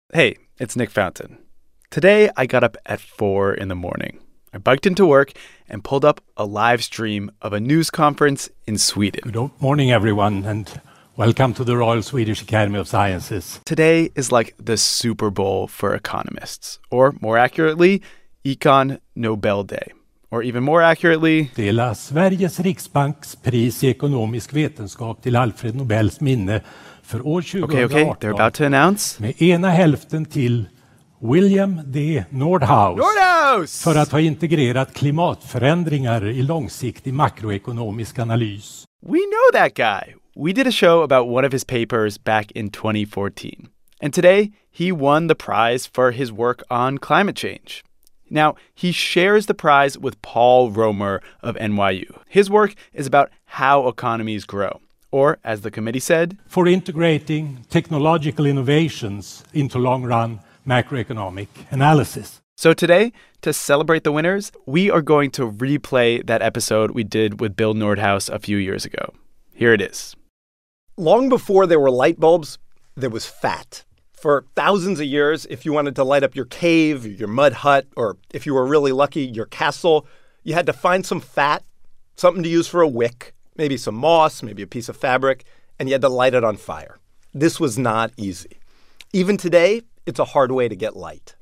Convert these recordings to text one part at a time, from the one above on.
Hey, it's Nick Fountain. Today, I got up at 4 in the morning. I biked into work and pulled up a live stream of a news conference in Sweden. Good morning, everyone, and welcome to the Royal Swedish Academy of Sciences. Today is like the Super Bowl for economists, or more accurately, Econ Nobel Day. Or even more accurately, Dela Sveriges Riksbanks pris i ekonomisk vetenskap till Alfred Nobels minne för år 2018. Okay, they're about to announce. Med ena hälften till William D. Nordhaus för att ha integrerat klimatförändringar i långsiktig makroekonomisk analys. We know that guy. We did a show about one of his papers back in 2014. And today, he won the prize for his work on climate change. Now, he shares the prize with Paul Romer of NYU. His work is about how economies grow. Or, as the committee said, for integrating technological innovations into long-run macroeconomic analysis. So today, to celebrate the winners, we are going to replay that episode we did with Bill Nordhaus a few years ago. Here it is. Long before there were light bulbs, there was fat. For thousands of years, if you wanted to light up your cave, your mud hut, or if you were really lucky, your castle, you had to find some fat, something to use for a wick, maybe some moss, maybe a piece of fabric, and you had to light it on fire. This was not easy. Even today, it's a hard way to get light.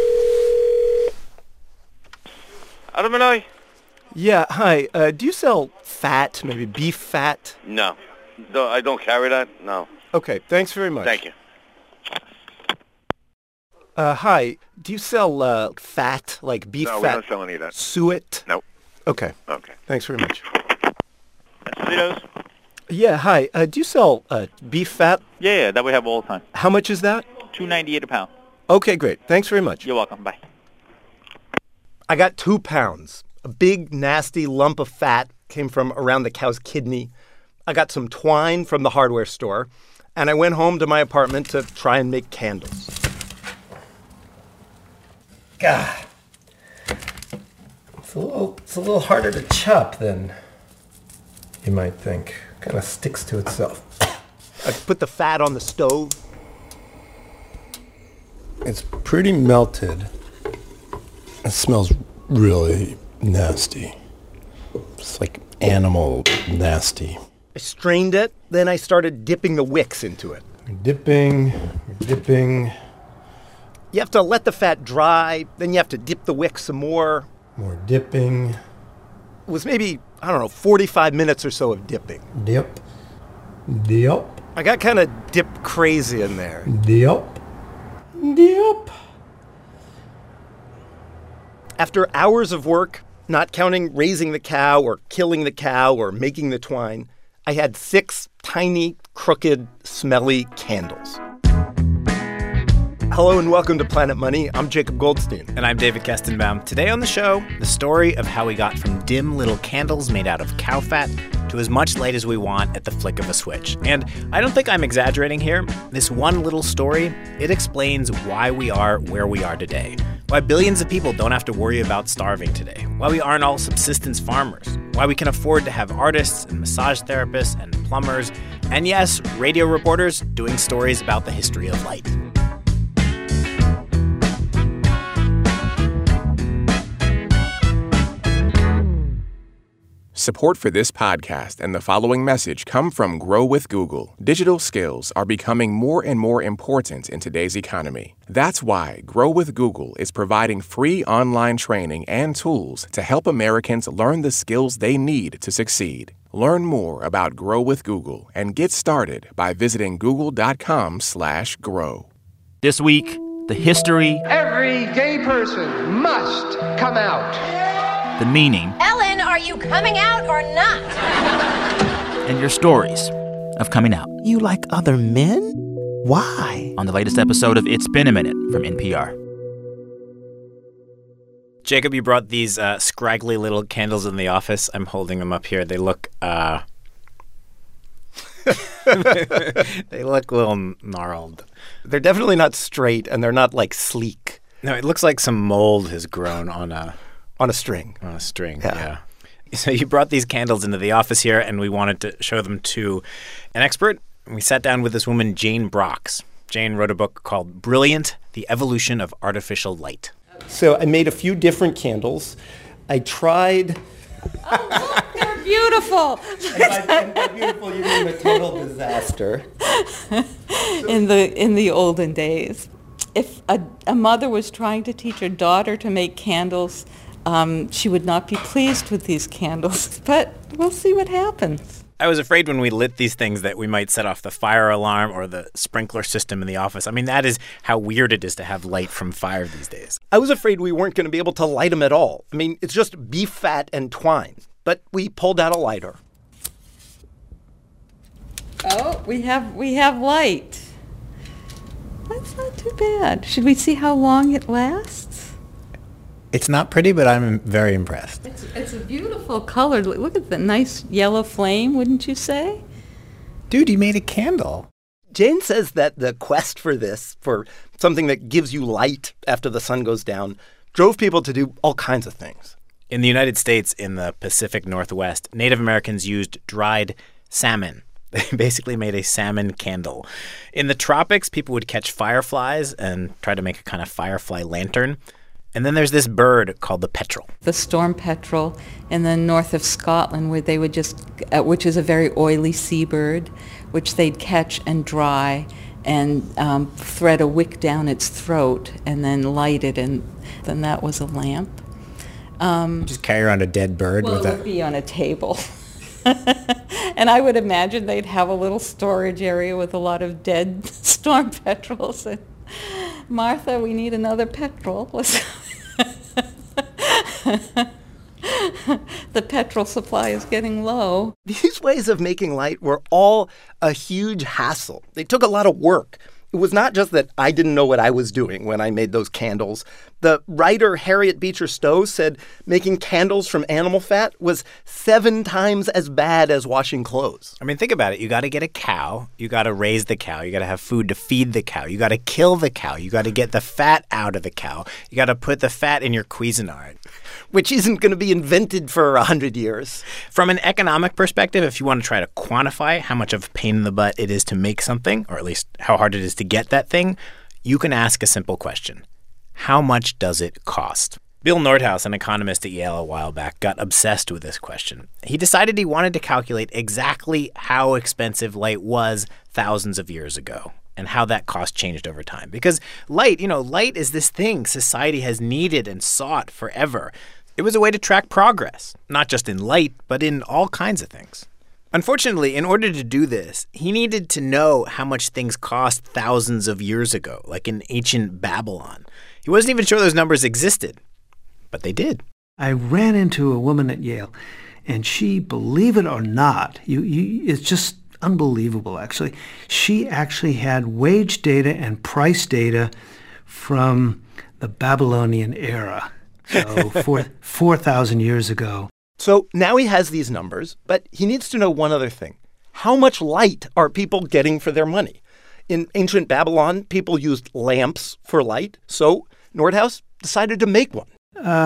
Alumni? Yeah, hi. Do you sell fat, maybe beef fat? No. I don't carry that, no. Okay, thanks very much. Thank you. Hi. Do you sell fat, like beef fat? No, we don't sell any of that. Suet? No. Okay. Okay. Thanks very much. Esposito's? Yeah, hi. Do you sell beef fat? Yeah, that we have all the time. How much is that? $2.98 a pound. Okay, great. Thanks very much. You're welcome. Bye. I got 2 pounds. A big, nasty lump of fat came from around the cow's kidney. I got some twine from the hardware store, and I went home to my apartment to try and make candles. God. It's a little harder to chop than you might think. Kind of sticks to itself. I put the fat on the stove. It's pretty melted. It smells really nasty. It's like animal nasty. I strained it, then I started dipping the wicks into it. Dipping. You have to let the fat dry, then you have to dip the wick some more. More dipping. It was maybe, 45 minutes or so of dipping. Dip. I got kind of dip crazy in there. Dip. After hours of work, not counting raising the cow or killing the cow or making the twine, I had 6 tiny, crooked, smelly candles. Hello and welcome to Planet Money. I'm Jacob Goldstein. And I'm David Kestenbaum. Today on the show, the story of how we got from dim little candles made out of cow fat to as much light as we want at the flick of a switch. And I don't think I'm exaggerating here. This one little story, it explains why we are where we are today. Why billions of people don't have to worry about starving today. Why we aren't all subsistence farmers. Why we can afford to have artists and massage therapists and plumbers. And yes, radio reporters doing stories about the history of light. Support for this podcast and the following message come from Grow with Google. Digital skills are becoming more and more important in today's economy. That's why Grow with Google is providing free online training and tools to help Americans learn the skills they need to succeed. Learn more about Grow with Google and get started by visiting google.com/grow. This week, the history. Every gay person must come out. The meaning. Ellen, are you coming out or not? And your stories of coming out. You like other men? Why? On the latest episode of It's Been a Minute from NPR. Jacob, you brought these scraggly little candles in the office. I'm holding them up here. They look they look a little gnarled. They're definitely not straight, and they're not, sleek. No, it looks like some mold has grown on a string. On a string, yeah. So you brought these candles into the office here, and we wanted to show them to an expert. We sat down with this woman, Jane Brox. Jane wrote a book called Brilliant: The Evolution of Artificial Light. So I made a few different candles. I tried... Oh, look, they're beautiful. And by beautiful, you mean a total disaster. In the olden days, if a mother was trying to teach her daughter to make candles, she would not be pleased with these candles. But we'll see what happens. I was afraid when we lit these things that we might set off the fire alarm or the sprinkler system in the office. I mean, that is how weird it is to have light from fire these days. I was afraid we weren't going to be able to light them at all. I mean, it's just beef fat and twine. But we pulled out a lighter. Oh, we have light. That's not too bad. Should we see how long it lasts? It's not pretty, but I'm very impressed. It's a beautiful color. Look at the nice yellow flame, wouldn't you say? Dude, you made a candle. Jane says that the quest for this, for something that gives you light after the sun goes down, drove people to do all kinds of things. In the United States, in the Pacific Northwest, Native Americans used dried salmon. They basically made a salmon candle. In the tropics, people would catch fireflies and try to make a kind of firefly lantern. And then there's this bird called the petrel. The storm petrel in the north of Scotland, where they would which is a very oily seabird, which they'd catch and dry and thread a wick down its throat and then light it, and then that was a lamp. Just carry around a dead bird with it would be on a table. And I would imagine they'd have a little storage area with a lot of dead storm petrels. And Martha, we need another petrel. The petrol supply is getting low. These ways of making light were all a huge hassle. They took a lot of work. It was not just that I didn't know what I was doing when I made those candles. The writer Harriet Beecher Stowe said making candles from animal fat was 7 times as bad as washing clothes. I mean, think about it. You got to get a cow. You got to raise the cow. You got to have food to feed the cow. You got to kill the cow. You got to get the fat out of the cow. You got to put the fat in your Cuisinart. Which isn't going to be invented for 100 years. From an economic perspective, if you want to try to quantify how much of a pain in the butt it is to make something, or at least how hard it is to get that thing, you can ask a simple question. How much does it cost? Bill Nordhaus, an economist at Yale a while back, got obsessed with this question. He decided he wanted to calculate exactly how expensive light was thousands of years ago and how that cost changed over time. Because light is this thing society has needed and sought forever. It was a way to track progress, not just in light, but in all kinds of things. Unfortunately, in order to do this, he needed to know how much things cost thousands of years ago, like in ancient Babylon. He wasn't even sure those numbers existed, but they did. I ran into a woman at Yale, and she, believe it or not, it's just unbelievable, actually. She actually had wage data and price data from the Babylonian era, so 4,000 years ago. So now he has these numbers, but he needs to know one other thing. How much light are people getting for their money? In ancient Babylon, people used lamps for light, so Nordhaus decided to make one.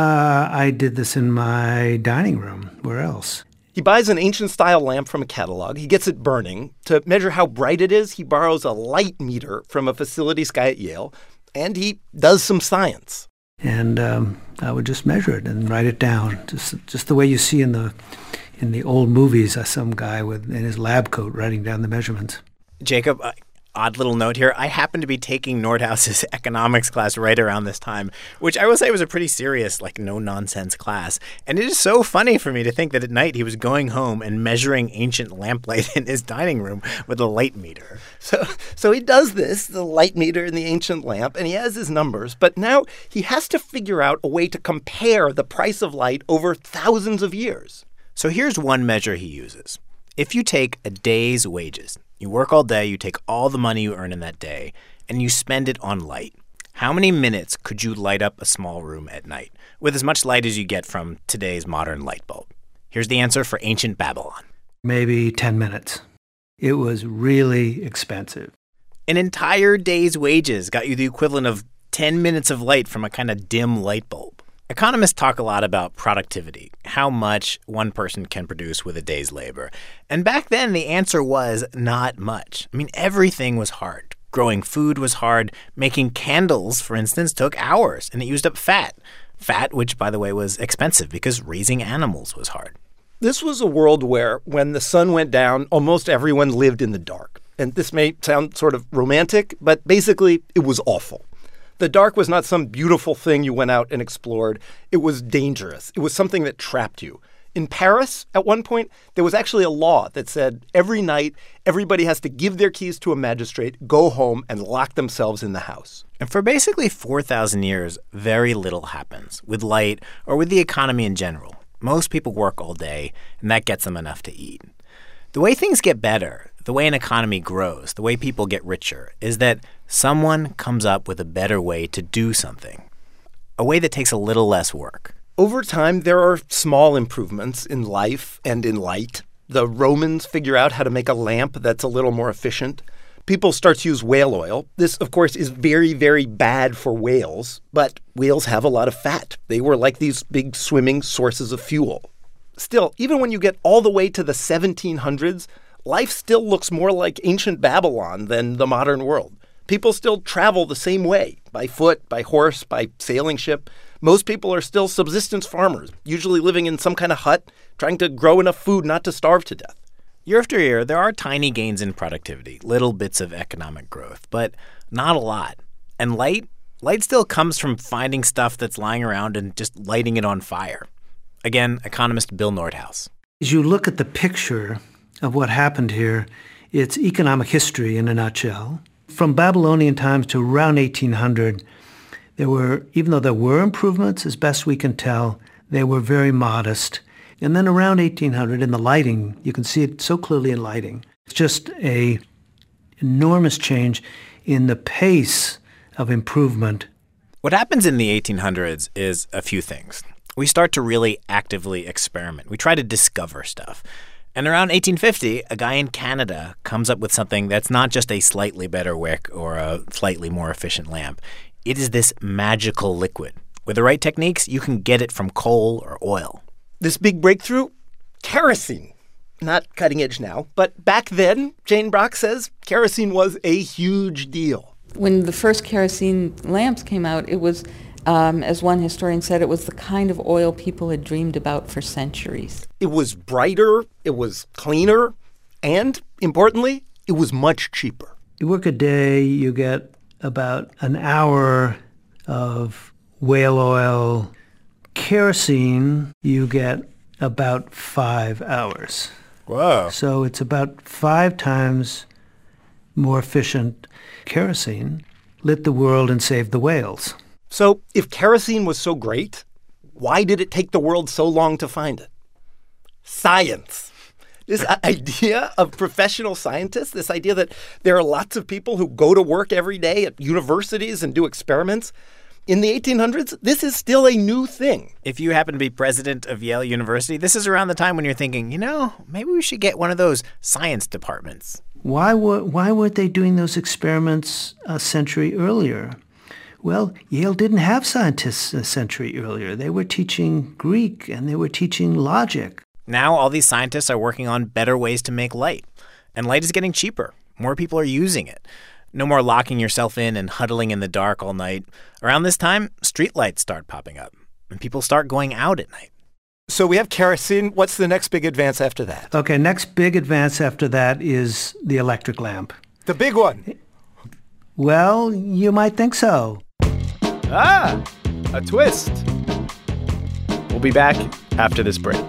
I did this in my dining room. Where else? He buys an ancient-style lamp from a catalog. He gets it burning. To measure how bright it is, he borrows a light meter from a facilities guy at Yale, and he does some science. And I would just measure it and write it down, just the way you see in the old movies, some guy in his lab coat writing down the measurements. Jacob, odd little note here. I happened to be taking Nordhaus's economics class right around this time, which I will say was a pretty serious, no-nonsense class. And it is so funny for me to think that at night he was going home and measuring ancient lamplight in his dining room with a light meter. So he does this, the light meter in the ancient lamp, and he has his numbers. But now he has to figure out a way to compare the price of light over thousands of years. So here's one measure he uses. If you take a day's wages, you work all day, you take all the money you earn in that day, and you spend it on light, how many minutes could you light up a small room at night with as much light as you get from today's modern light bulb? Here's the answer for ancient Babylon. Maybe 10 minutes. It was really expensive. An entire day's wages got you the equivalent of 10 minutes of light from a kind of dim light bulb. Economists talk a lot about productivity, how much one person can produce with a day's labor. And back then, the answer was not much. I mean, everything was hard. Growing food was hard. Making candles, for instance, took hours, and it used up fat. Fat, which, by the way, was expensive because raising animals was hard. This was a world where, when the sun went down, almost everyone lived in the dark. And this may sound sort of romantic, but basically, it was awful. The dark was not some beautiful thing you went out and explored. It was dangerous. It was something that trapped you. In Paris, at one point, there was actually a law that said every night, everybody has to give their keys to a magistrate, go home, and lock themselves in the house. And for basically 4,000 years, very little happens with light or with the economy in general. Most people work all day, and that gets them enough to eat. The way things get better, the way an economy grows, the way people get richer, is that someone comes up with a better way to do something, a way that takes a little less work. Over time, there are small improvements in life and in light. The Romans figure out how to make a lamp that's a little more efficient. People start to use whale oil. This, of course, is very, very bad for whales, but whales have a lot of fat. They were like these big swimming sources of fuel. Still, even when you get all the way to the 1700s, life still looks more like ancient Babylon than the modern world. People still travel the same way, by foot, by horse, by sailing ship. Most people are still subsistence farmers, usually living in some kind of hut, trying to grow enough food not to starve to death. Year after year, there are tiny gains in productivity, little bits of economic growth, but not a lot. And light still comes from finding stuff that's lying around and just lighting it on fire. Again, economist Bill Nordhaus. As you look at the picture of what happened here, it's economic history in a nutshell. From Babylonian times to around 1800, even though there were improvements, as best we can tell, they were very modest. And then around 1800, in the lighting, you can see it so clearly in lighting. It's just an enormous change in the pace of improvement. What happens in the 1800s is a few things. We start to really actively experiment. We try to discover stuff. And around 1850, a guy in Canada comes up with something that's not just a slightly better wick or a slightly more efficient lamp. It is this magical liquid. With the right techniques, you can get it from coal or oil. This big breakthrough? Kerosene. Not cutting edge now, but back then, Jane Brock says kerosene was a huge deal. When the first kerosene lamps came out, it was, as one historian said, it was the kind of oil people had dreamed about for centuries. It was brighter, it was cleaner, and, importantly, it was much cheaper. You work a day, you get about an hour of whale oil. Kerosene, you get about 5 hours. Whoa. So it's about 5 times more efficient. Kerosene lit the world and saved the whales. So if kerosene was so great, why did it take the world so long to find it? Science. This idea of professional scientists, this idea that there are lots of people who go to work every day at universities and do experiments. In the 1800s, this is still a new thing. If you happen to be president of Yale University, this is around the time when you're thinking, maybe we should get one of those science departments. Why weren't they doing those experiments a century earlier? Well, Yale didn't have scientists a century earlier. They were teaching Greek and they were teaching logic. Now all these scientists are working on better ways to make light. And light is getting cheaper. More people are using it. No more locking yourself in and huddling in the dark all night. Around this time, streetlights start popping up, and people start going out at night. So we have kerosene. What's the next big advance after that? Okay, next big advance after that is the electric lamp. The big one. Well, you might think so. Ah, a twist. We'll be back after this break.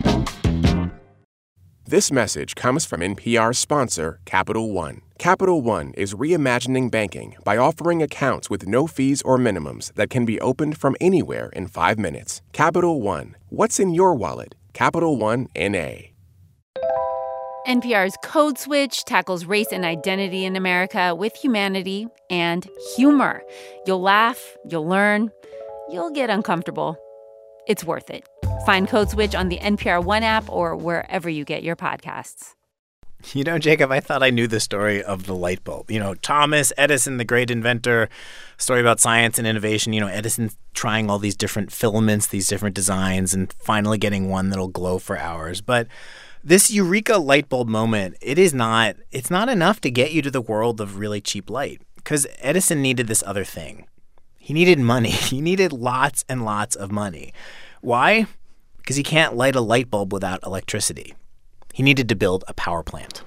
This message comes from NPR's sponsor, Capital One. Capital One is reimagining banking by offering accounts with no fees or minimums that can be opened from anywhere in 5 minutes. Capital One. What's in your wallet? Capital One N.A. NPR's Code Switch tackles race and identity in America with humanity and humor. You'll laugh, you'll learn, you'll get uncomfortable. It's worth it. Find Code Switch on the NPR One app or wherever you get your podcasts. Jacob, I thought I knew the story of the light bulb. Thomas Edison, the great inventor, story about science and innovation. Edison trying all these different filaments, these different designs, and finally getting one that'll glow for hours. But This eureka light bulb moment, it's not enough to get you to the world of really cheap light, because Edison needed this other thing. He needed money. He needed lots and lots of money. Why? Because he can't light a light bulb without electricity. He needed to build a power plant.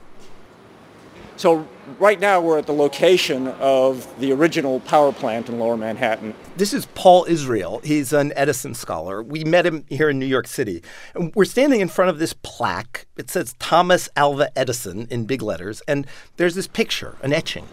So right now we're at the location of the original power plant in Lower Manhattan. This is Paul Israel. He's an Edison scholar. We met him here in New York City. And we're standing in front of this plaque. It says Thomas Alva Edison in big letters. And there's this picture, an etching.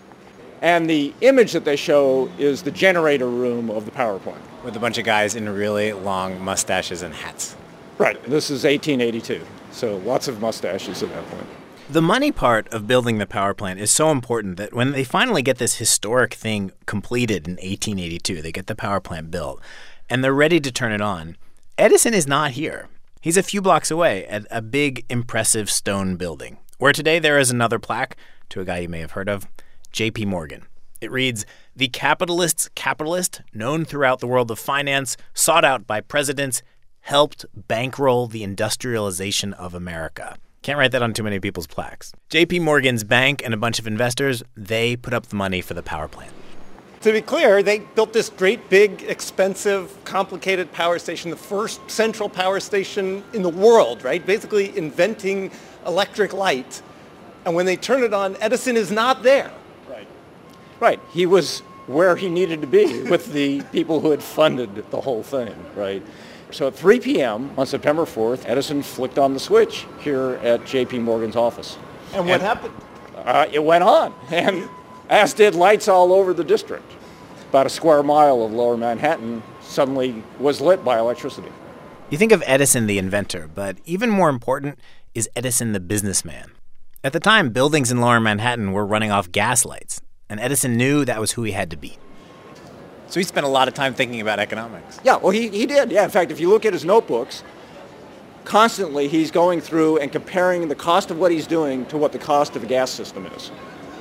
And the image that they show is the generator room of the power plant. With a bunch of guys in really long mustaches and hats. Right. This is 1882. So lots of mustaches at that point. The money part of building the power plant is so important that when they finally get this historic thing completed in 1882, they get the power plant built, and they're ready to turn it on, Edison is not here. He's a few blocks away at a big, impressive stone building, where today there is another plaque to a guy you may have heard of, J.P. Morgan. It reads, "The capitalist's capitalist, known throughout the world of finance, sought out by presidents, helped bankroll the industrialization of America." Can't write that on too many people's plaques. J.P. Morgan's bank and a bunch of investors, they put up the money for the power plant. To be clear, they built this great, big, expensive, complicated power station, the first central power station in the world, right? Basically inventing electric light. And when they turn it on, Edison is not there. Right. He was where he needed to be with the people who had funded the whole thing, right? So at 3 p.m. on September 4th, Edison flicked on the switch here at J.P. Morgan's office. And what happened? It went on, and as did lights all over the district. About a square mile of Lower Manhattan suddenly was lit by electricity. You think of Edison the inventor, but even more important is Edison the businessman. At the time, buildings in Lower Manhattan were running off gas lights, and Edison knew that was who he had to beat. So he spent a lot of time thinking about economics. Yeah, well, he did. Yeah, in fact, if you look at his notebooks, constantly he's going through and comparing the cost of what he's doing to what the cost of the gas system is.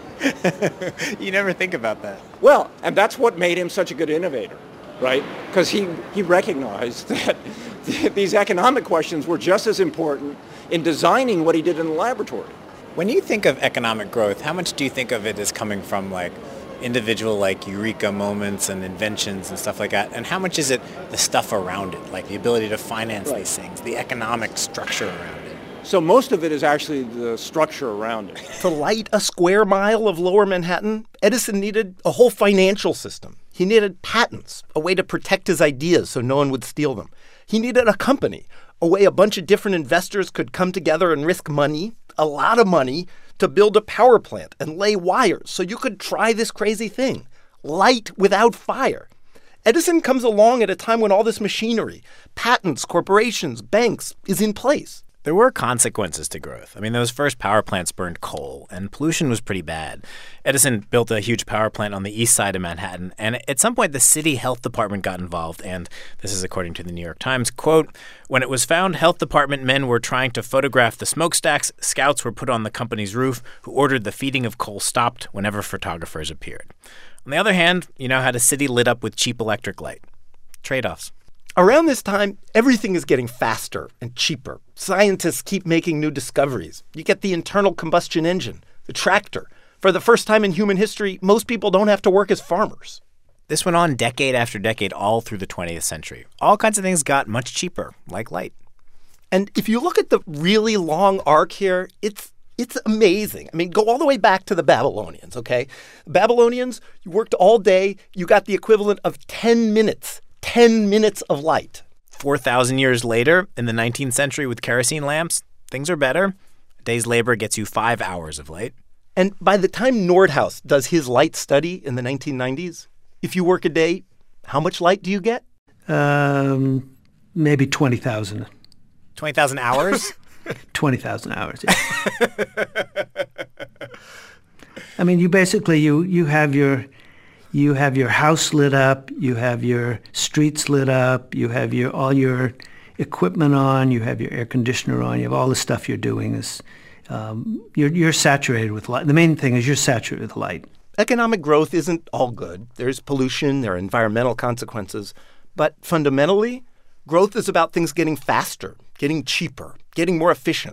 You never think about that. Well, and that's what made him such a good innovator, right? Because he recognized that these economic questions were just as important in designing what he did in the laboratory. When you think of economic growth, how much do you think of it as coming from, like, individual, like, eureka moments and inventions and stuff like that? And how much is it the stuff around it, like the ability to finance these things, the economic structure around it? So most of it is actually the structure around it. To light a square mile of Lower Manhattan, Edison needed a whole financial system. He needed patents, a way to protect his ideas so no one would steal them. He needed a company, a way a bunch of different investors could come together and risk money, a lot of money, to build a power plant and lay wires so you could try this crazy thing, light without fire. Edison comes along at a time when all this machinery, patents, corporations, banks, is in place. There were consequences to growth. I mean, those first power plants burned coal, and pollution was pretty bad. Edison built a huge power plant on the east side of Manhattan, and at some point the city health department got involved, and this is according to the New York Times, quote, "When it was found health department men were trying to photograph the smokestacks, scouts were put on the company's roof who ordered the feeding of coal stopped whenever photographers appeared." On the other hand, you now had a city lit up with cheap electric light. Trade-offs. Around this time, everything is getting faster and cheaper. Scientists keep making new discoveries. You get the internal combustion engine, the tractor. For the first time in human history, most people don't have to work as farmers. This went on decade after decade all through the 20th century. All kinds of things got much cheaper, like light. And if you look at the really long arc here, it's amazing. I mean, go all the way back to the Babylonians, okay? Babylonians, you worked all day. You got the equivalent of 10 minutes. 10 minutes of light. 4,000 years later, in the 19th century with kerosene lamps, things are better. A day's labor gets you 5 hours of light. And by the time Nordhaus does his light study in the 1990s, if you work a day, how much light do you get? Maybe 20,000. 20,000 hours? 20,000 hours, yeah. I mean, you basically, you have your house lit up, you have your streets lit up, you have all your equipment on, you have your air conditioner on, you have all the stuff you're doing is you're saturated with light. The main thing is you're saturated with light. Economic growth isn't all good. There's pollution, there are environmental consequences. But fundamentally, growth is about things getting faster, getting cheaper, getting more efficient.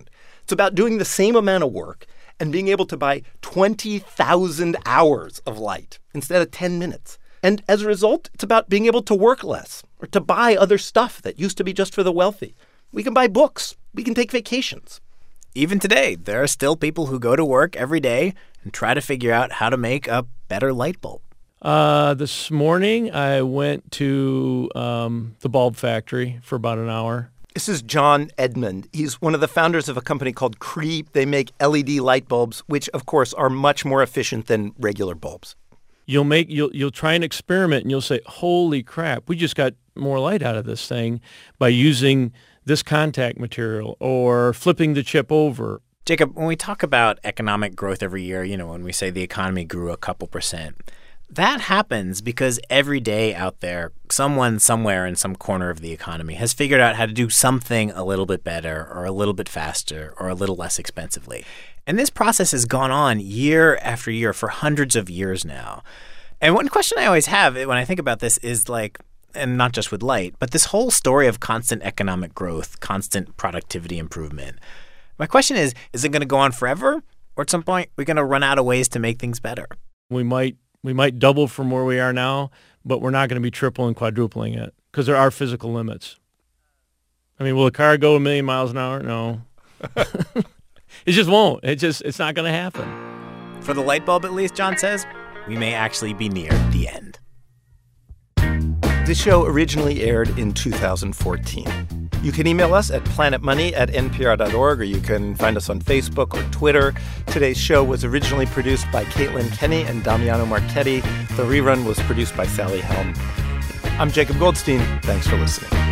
It's about doing the same amount of work and being able to buy 20,000 hours of light instead of 10 minutes. And as a result, it's about being able to work less or to buy other stuff that used to be just for the wealthy. We can buy books. We can take vacations. Even today, there are still people who go to work every day and try to figure out how to make a better light bulb. This morning, I went to the bulb factory for about an hour. This is John Edmund. He's one of the founders of a company called Cree. They make LED light bulbs, which, of course, are much more efficient than regular bulbs. You'll try an experiment, and you'll say, holy crap, we just got more light out of this thing by using this contact material or flipping the chip over. Jacob, when we talk about economic growth every year, when we say the economy grew a couple percent, that happens because every day out there, someone somewhere in some corner of the economy has figured out how to do something a little bit better or a little bit faster or a little less expensively. And this process has gone on year after year for hundreds of years now. And one question I always have when I think about this is and not just with light, but this whole story of constant economic growth, constant productivity improvement. My question is it going to go on forever? Or at some point, we're going to run out of ways to make things better? We might double from where we are now, but we're not going to be tripling, quadrupling it because there are physical limits. I mean, will a car go 1 million miles an hour? No. It just won't. It's not going to happen. For the light bulb, at least, John says, we may actually be near the end. This show originally aired in 2014. You can email us at planetmoney@npr.org, or you can find us on Facebook or Twitter. Today's show was originally produced by Caitlin Kenny and Damiano Marchetti. The rerun was produced by Sally Helm. I'm Jacob Goldstein. Thanks for listening.